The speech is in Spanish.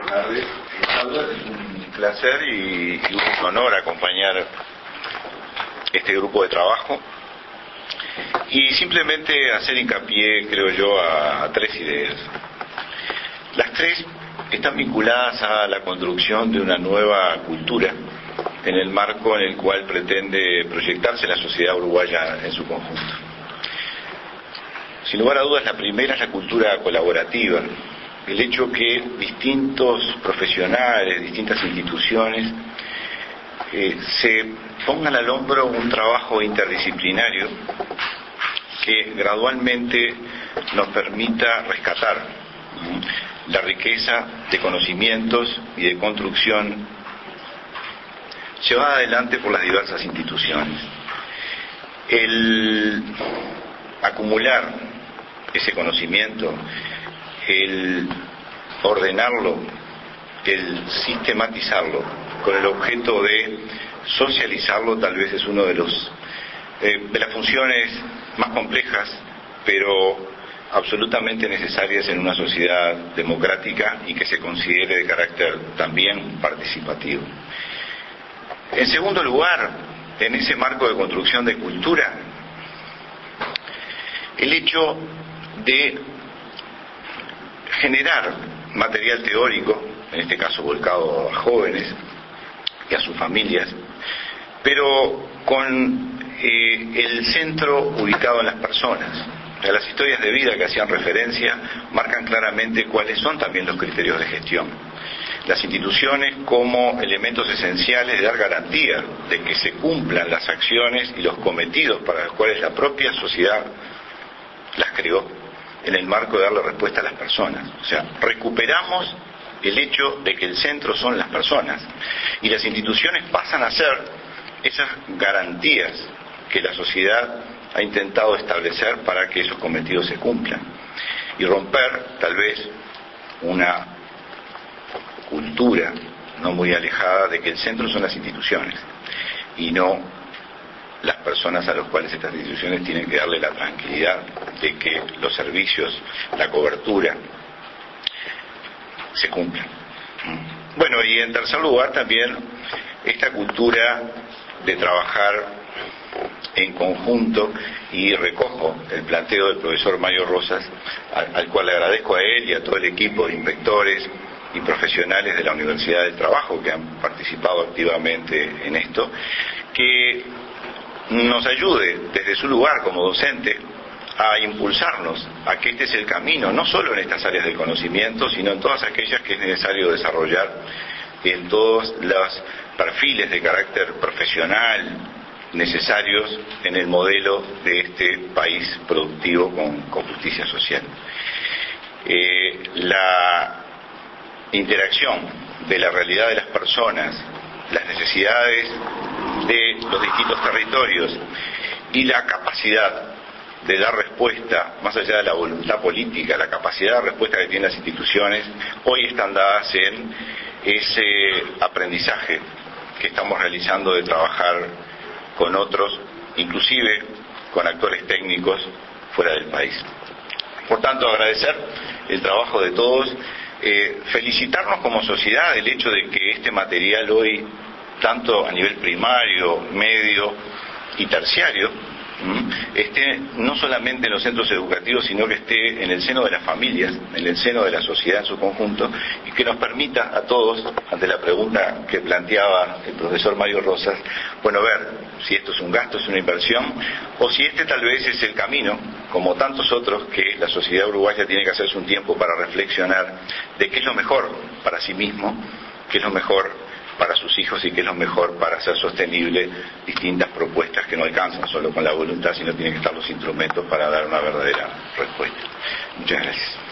tardes. Es un placer y un honor acompañar este grupo de trabajo y simplemente hacer hincapié, creo yo, a tres ideas. Las tres están vinculadas a la construcción de una nueva cultura en el marco en el cual pretende proyectarse la sociedad uruguaya en su conjunto. Sin lugar a dudas, la primera es la cultura colaborativa, el hecho que distintos profesionales, distintas instituciones se pongan al hombro un trabajo interdisciplinario que gradualmente nos permita rescatar la riqueza de conocimientos y de construcción llevada adelante por las diversas instituciones. El acumular ese conocimiento, el ordenarlo, el sistematizarlo con el objeto de socializarlo, tal vez es uno de las funciones más complejas, pero absolutamente necesarias en una sociedad democrática y que se considere de carácter también participativo. En segundo lugar, en ese marco de construcción de cultura, el hecho de generar material teórico, en este caso volcado a jóvenes y a sus familias, pero con el centro ubicado en las personas. Las historias de vida que hacían referencia marcan claramente cuáles son también los criterios de gestión. Las instituciones como elementos esenciales de dar garantía de que se cumplan las acciones y los cometidos para los cuales la propia sociedad las creó, en el marco de darle respuesta a las personas. O sea, recuperamos el hecho de que el centro son las personas y las instituciones pasan a ser esas garantías que la sociedad ha intentado establecer para que esos cometidos se cumplan y romper tal vez una cultura no muy alejada de que el centro son las instituciones y no las personas a las cuales estas instituciones tienen que darle la tranquilidad de que los servicios, la cobertura se cumplan. Bueno, y en tercer lugar también esta cultura de trabajar en conjunto, y recojo el planteo del profesor Mario Rosas, al cual le agradezco a él y a todo el equipo de inspectores y profesionales de la Universidad del Trabajo que han participado activamente en esto, que nos ayude desde su lugar como docente a impulsarnos a que este es el camino, no solo en estas áreas del conocimiento, sino en todas aquellas que es necesario desarrollar en todos los perfiles de carácter profesional necesarios en el modelo de este país productivo con justicia social. La interacción de la realidad de las personas, las necesidades de los distintos territorios y la capacidad de dar respuesta, más allá de la voluntad política, la capacidad de respuesta que tienen las instituciones, hoy están dadas en ese aprendizaje que estamos realizando de trabajar con otros, inclusive con actores técnicos fuera del país. Por tanto, agradecer el trabajo de todos, felicitarnos como sociedad el hecho de que este material hoy, tanto a nivel primario, medio y terciario, esté no solamente en los centros educativos, sino que esté en el seno de las familias, en el seno de la sociedad en su conjunto, y que nos permita a todos, ante la pregunta que planteaba el profesor Mario Rosas, bueno, ver si esto es un gasto, es una inversión, o si este tal vez es el camino, como tantos otros, que la sociedad uruguaya tiene que hacerse un tiempo para reflexionar de qué es lo mejor para sí mismo, qué es lo mejor para sus hijos y qué es lo mejor para hacer sostenible distintas propuestas que no alcanzan solo con la voluntad, sino tienen que estar los instrumentos para dar una verdadera respuesta. Muchas gracias.